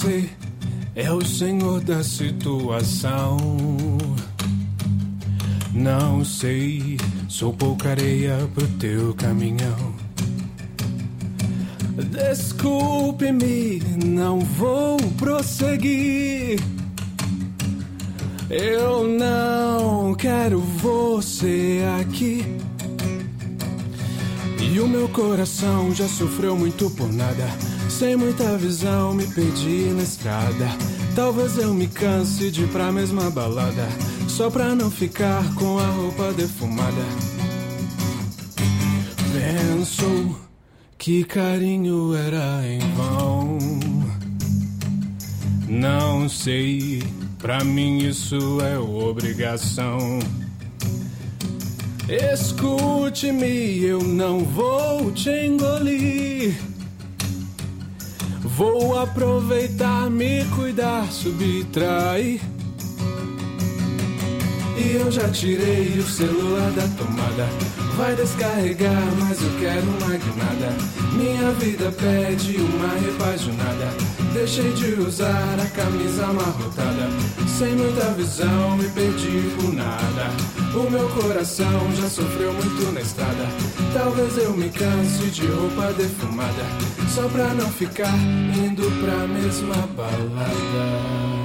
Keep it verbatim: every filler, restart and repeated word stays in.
você é o senhor da situação. Não sei, sou pouca areia pro teu caminhão. Desculpe-me, não vou prosseguir. Eu não quero você aqui. E o meu coração já sofreu muito por nada. Sem muita visão me perdi na estrada. Talvez eu me canse de ir pra mesma balada, só pra não ficar com a roupa defumada. Pensou que carinho era em vão. Não sei, pra mim isso é obrigação. Escute-me, eu não vou te engolir. Vou aproveitar, me cuidar, subtrair. E eu já tirei o celular da tomada. Vai descarregar, mas eu quero uma guinada. Minha vida pede uma repaginada. Deixei de usar a camisa amarrotada. Sem muita visão, me perdi por nada. O meu coração já sofreu muito na estrada. Talvez eu me canse de roupa defumada, só pra não ficar indo pra mesma balada.